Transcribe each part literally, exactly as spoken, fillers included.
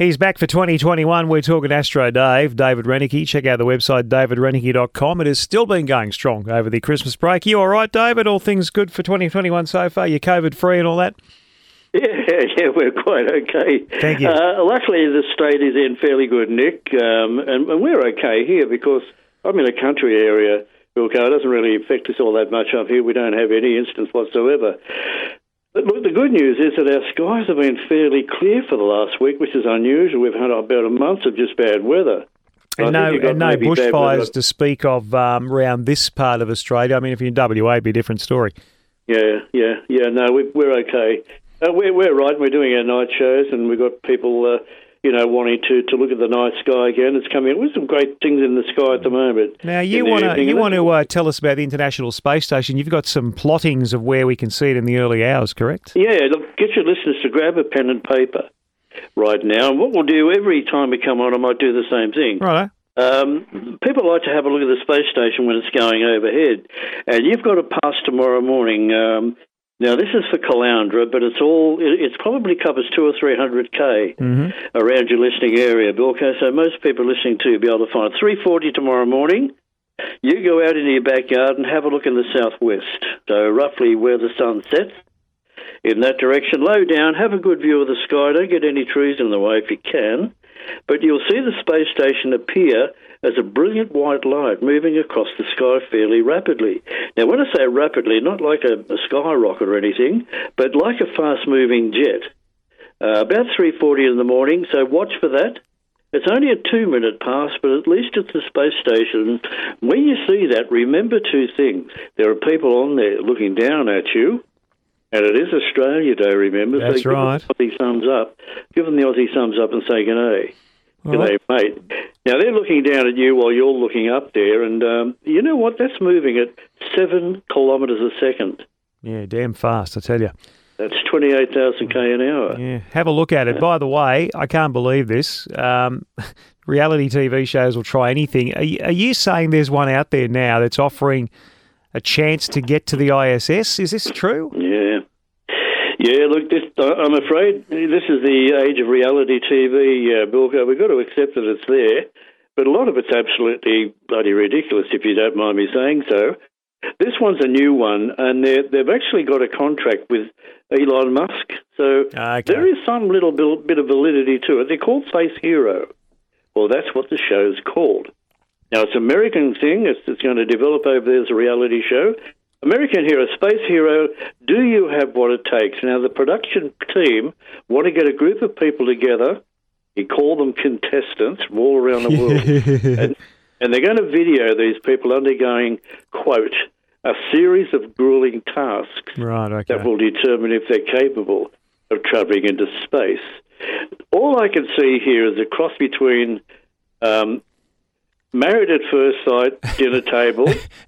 He's back for twenty twenty-one. We're talking Astro Dave, David Renicky. Check out the website, david renicky dot com. It has still been going strong over the Christmas break. You all right, David? All things good for twenty twenty-one so far? You're COVID-free and all that? Yeah, yeah, we're quite okay. Thank you. Uh, luckily, the state is in fairly good nick, um, and, and we're okay here because I'm in a country area. It doesn't really affect us all that much up here. We don't have any instance whatsoever. But look, the good news is that our skies have been fairly clear for the last week, which is unusual. We've had about a month of just bad weather. And no, and no bushfires to speak of um, around this part of Australia. I mean, if you're in W A, it'd be a different story. Yeah, yeah, yeah. No, we, we're okay. Uh, we're, we're right. We're doing our night shows, and we've got people, uh, you know, wanting to, to look at the night sky again. It's coming. There's some great things in the sky at the moment. Now, you want to you want to uh, tell us about the International Space Station. You've got some plottings of where we can see it in the early hours, correct? Yeah. Look, get your listeners to grab a pen and paper right now. And what we'll do every time we come on, I might do the same thing. Right. Um, people like to have a look at the space station when it's going overhead, and you've got to pass tomorrow morning. Um, Now, this is for Caloundra, but it's all, it probably covers two or three hundred K mm-hmm. around your listening area, Bilko. So most people listening to you will be able to find three forty tomorrow morning. You go out into your backyard and have a look in the southwest. So roughly where the sun sets, in that direction, low down, have a good view of the sky. Don't get any trees in the way if you can. But you'll see the space station appear as a brilliant white light moving across the sky fairly rapidly. Now, when I say rapidly, not like a, a skyrocket or anything, but like a fast-moving jet. Uh, about three forty in the morning, so watch for that. It's only a two-minute pass, but at least it's the space station. When you see that, remember two things. There are people on there looking down at you, and it is Australia Day, remember? That's so right. Give them the Aussie thumbs up. Give them the Aussie thumbs up and say g'day. G'day, Right. mate. Now, they're looking down at you while you're looking up there, and um, you know what? That's moving at seven kilometres a second. Yeah, damn fast, I tell you. That's twenty-eight thousand K an hour. Yeah, have a look at it. By the way, I can't believe this. Um, reality T V shows will try anything. Are you, are you saying there's one out there now that's offering a chance to get to the I S S? Is this true? Yeah. Yeah, look, this, I'm afraid this is the age of reality T V, uh, Bilko. We've got to accept that it's there, but a lot of it's absolutely bloody ridiculous, if you don't mind me saying so. This one's a new one, and they've actually got a contract with Elon Musk, so okay. There is some little bit of validity to it. They're called Space Hero. Well, that's what the show's called. Now, it's an American thing. It's, it's going to develop over there as a reality show. American Hero, Space Hero, do you have what it takes? Now, the production team want to get a group of people together. You call them contestants from all around the world. and, and they're going to video these people undergoing, quote, a series of grueling tasks right, okay. that will determine if they're capable of travelling into space. All I can see here is a cross between um, Married at First Sight, dinner table,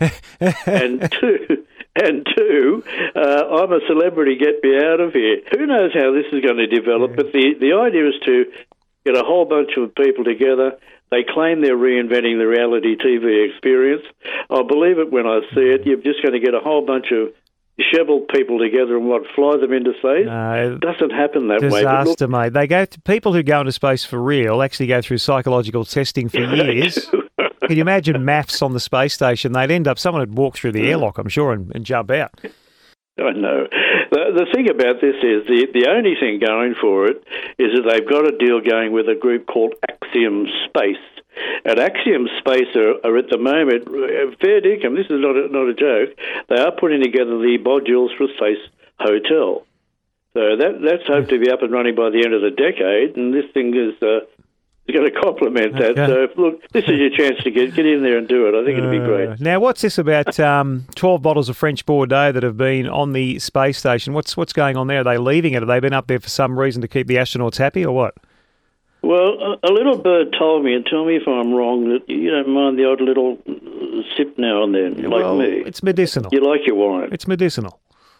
and two, and two, uh, I'm a celebrity, get me out of here. Who knows how this is going to develop, yeah. But the, the idea is to get a whole bunch of people together. They claim they're reinventing the reality T V experience. I'll believe it when I see it. You're just going to get a whole bunch of disheveled people together and what, fly them into space? No, it doesn't happen that disaster, way. Disaster, mate. They go to, people who go into space for real actually go through psychological testing for years. Can you imagine maths on the space station? They'd end up, someone would walk through the airlock, I'm sure, and, and jump out. I know. The, the thing about this is the, the only thing going for it is that they've got a deal going with a group called Axiom Space. And Axiom Space are, are at the moment, fair dinkum, this is not a, not a joke, they are putting together the modules for a space hotel. So that that's hoped to be up and running by the end of the decade, and this thing is... Uh, It's going to complement that. Okay. So, look, this is your chance to get get in there and do it. I think it'd be great. Uh, now, what's this about um, twelve bottles of French Bordeaux that have been on the space station? What's what's going on there? Are they leaving it? Have they been up there for some reason to keep the astronauts happy or what? Well, a, a little bird told me, and tell me if I'm wrong, that you don't mind the odd little sip now and then, yeah, like well, me. It's medicinal. You like your wine. It's medicinal.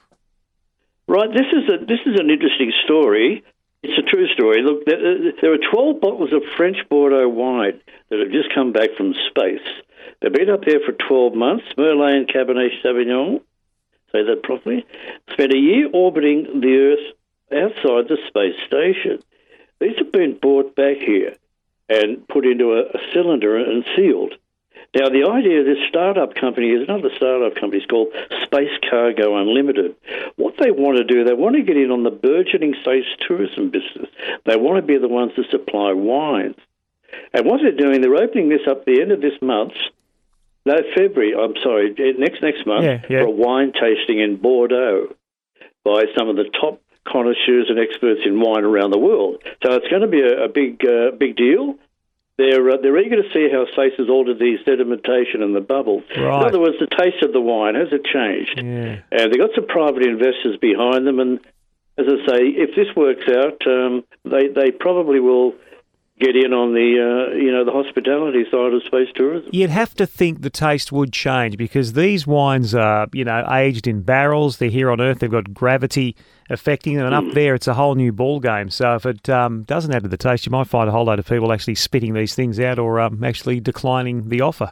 Right, this is a this is an interesting story. It's a true story. Look, there are twelve bottles of French Bordeaux wine that have just come back from space. They've been up there for twelve months. Merlot and Cabernet Sauvignon, say that properly, spent a year orbiting the Earth outside the space station. These have been brought back here and put into a, a cylinder and sealed. Now, the idea of this startup company is another startup company. It's called Space Cargo Unlimited. What they want to do, they want to get in on the burgeoning space tourism business. They want to be the ones to supply wines. And what they're doing, they're opening this up the end of this month, no, February, I'm sorry, next next month, yeah, yeah. for a wine tasting in Bordeaux by some of the top connoisseurs and experts in wine around the world. So it's going to be a, a big uh, big deal. They're uh, they're eager to see how space has altered the sedimentation and the bubbles. Right. In other words, the taste of the wine, has it changed? Yeah. And they've got some private investors behind them, and as I say, if this works out, um, they they probably will get in on the uh, you know the hospitality side of space tourism. You'd have to think the taste would change because these wines are, you know, aged in barrels. They're here on Earth. They've got gravity affecting them, and Mm. up there it's a whole new ball game. So if it um, doesn't add to the taste, you might find a whole load of people actually spitting these things out or um, actually declining the offer.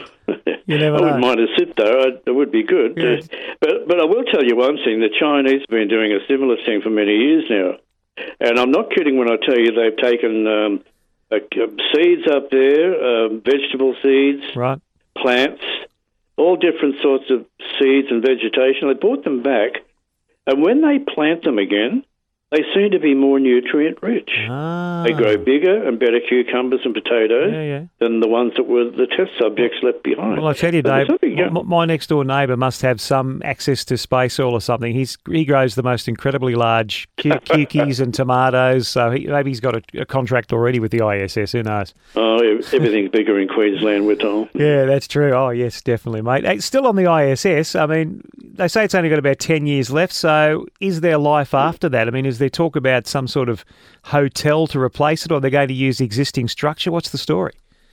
You never I know. wouldn't mind a sit though. I, it would be good. Yeah. Uh, but but I will tell you one thing: the Chinese have been doing a similar thing for many years now, and I'm not kidding when I tell you they've taken um, uh, seeds up there, um, vegetable seeds, Right. plants, all different sorts of seeds and vegetation. They brought them back, and when they plant them again, they seem to be more nutrient rich. Ah. They grow bigger and better cucumbers and potatoes Yeah, yeah. than the ones that were the test subjects left behind. Well, I tell you, But there's Dave, something, yeah. my, my next door neighbour must have some access to space oil or something. He's he grows the most incredibly large cu- cukies and tomatoes, so he, maybe he's got a, a contract already with the I S S. Who knows? Oh, everything's bigger in Queensland, we're told. Yeah, that's true. Oh, yes, definitely, mate. Hey, still on the I S S, I mean, they say it's only got about ten years left, so is there life after that? I mean, is there talk about some sort of hotel to replace it, or they're going to use the existing structure? What's the story?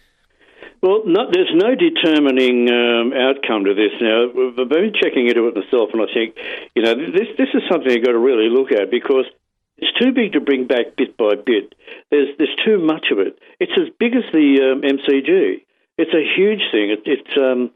Well, no, there's no determining um, outcome to this now. I've been checking into it myself, and I think, you know, this this is something you've got to really look at because it's too big to bring back bit by bit. There's there's too much of it. It's as big as the um, M C G. It's a huge thing. It, it's um,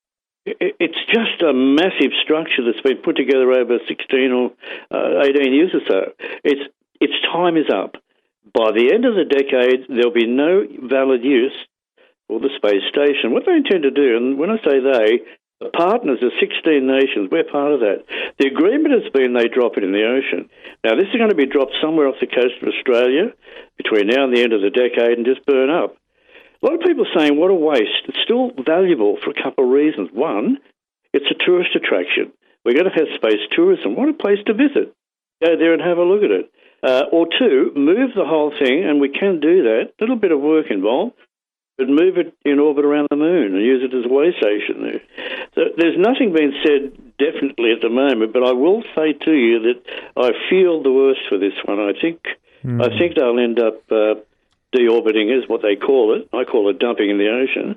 it, it's just a massive structure that's been put together over sixteen or uh, eighteen years or so. It's its time is up. By the end of the decade, there'll be no valid use for the space station. What they intend to do, and when I say they, the partners are sixteen nations. We're part of that. The agreement has been they drop it in the ocean. Now, this is going to be dropped somewhere off the coast of Australia between now and the end of the decade and just burn up. A lot of people are saying, what a waste. It's still valuable for a couple of reasons. One, it's a tourist attraction. We're going to have space tourism. What a place to visit. Go there and have a look at it. Uh, or two, move the whole thing, and we can do that. A little bit of work involved, but move it in orbit around the moon and use it as a way station there. So there's nothing being said definitely at the moment, but I will say to you that I feel the worst for this one. I think mm. I think they'll end up uh, deorbiting, is what they call it. I call it dumping in the ocean.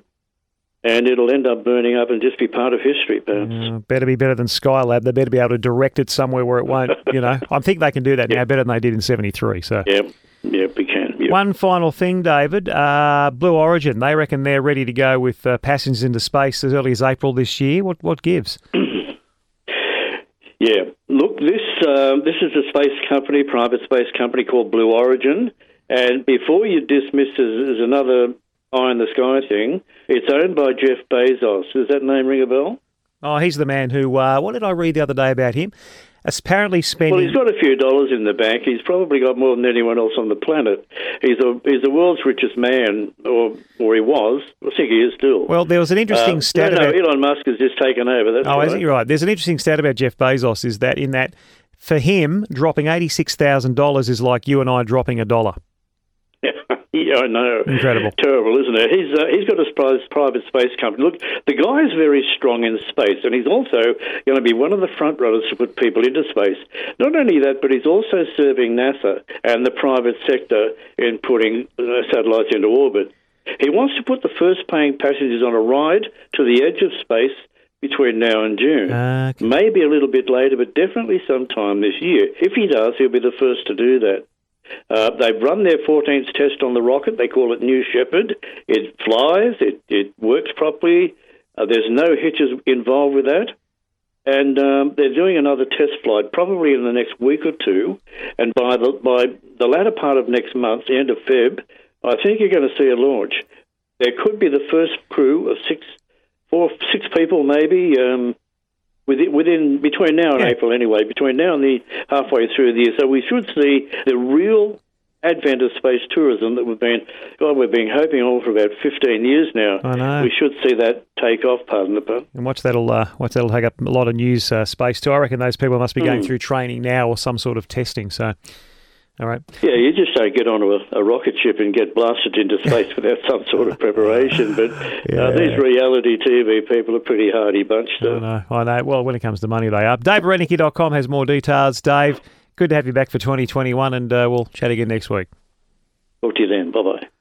And it'll end up burning up and just be part of history, perhaps. Uh, better be better than Skylab. They better be able to direct it somewhere where it won't, you know. I think they can do that yeah. now better than they did in seventy-three. So. Yeah, yeah, we can. Yep. One final thing, David. Uh, Blue Origin, they reckon they're ready to go with uh, passengers into space as early as April this year. What what gives? yeah, look, this uh, this is a space company, private space company called Blue Origin. And before you dismiss it as another eye in the sky thing, it's owned by Jeff Bezos. Does that name ring a bell? Oh, he's the man who, uh, what did I read the other day about him? Apparently spending... Well, he's got a few dollars in the bank. He's probably got more than anyone else on the planet. He's a, he's the world's richest man, or or he was. I think he is still. Well, there was an interesting uh, stat no, no, about... Elon Musk has just taken over. That's oh, right. isn't he right? There's an interesting stat about Jeff Bezos is that in that, for him, dropping eighty-six thousand dollars is like you and I dropping a dollar. Yeah, I know. Incredible. Terrible, isn't it? He's uh, he's got a private space company. Look, the guy is very strong in space, and he's also going to be one of the front runners to put people into space. Not only that, but he's also serving NASA and the private sector in putting uh, satellites into orbit. He wants to put the first paying passengers on a ride to the edge of space between now and June. Uh, okay. Maybe a little bit later, but definitely sometime this year. If he does, he'll be the first to do that. Uh, they've run their fourteenth test on the rocket. They call it New Shepard. It flies. It, it works properly. Uh, there's no hitches involved with that. and um, they're doing another test flight probably in the next week or two. And by the by the latter part of next month, the end of Feb, I think you're going to see a launch. There could be the first crew of six, four, six people maybe. Um, Within, within between now and yeah. April, anyway, between now and the halfway through the year, so we should see the real advent of space tourism that we've been, God, we've been hoping on for about fifteen years now. I know. We should see that take off. Pardon the pun. And watch that'll uh, watch that'll take up a lot of news uh, space too. I reckon those people must be going Mm. through training now or some sort of testing. So, all right. Yeah, you just don't get onto a, a rocket ship and get blasted into space without some sort of preparation. But Yeah. uh, these reality T V people are a pretty hardy bunch. So. I know. I know. Well, when it comes to money, they are. Dave Renicky dot com has more details. Dave, good to have you back for twenty twenty-one, and uh, we'll chat again next week. Talk to you then. Bye bye.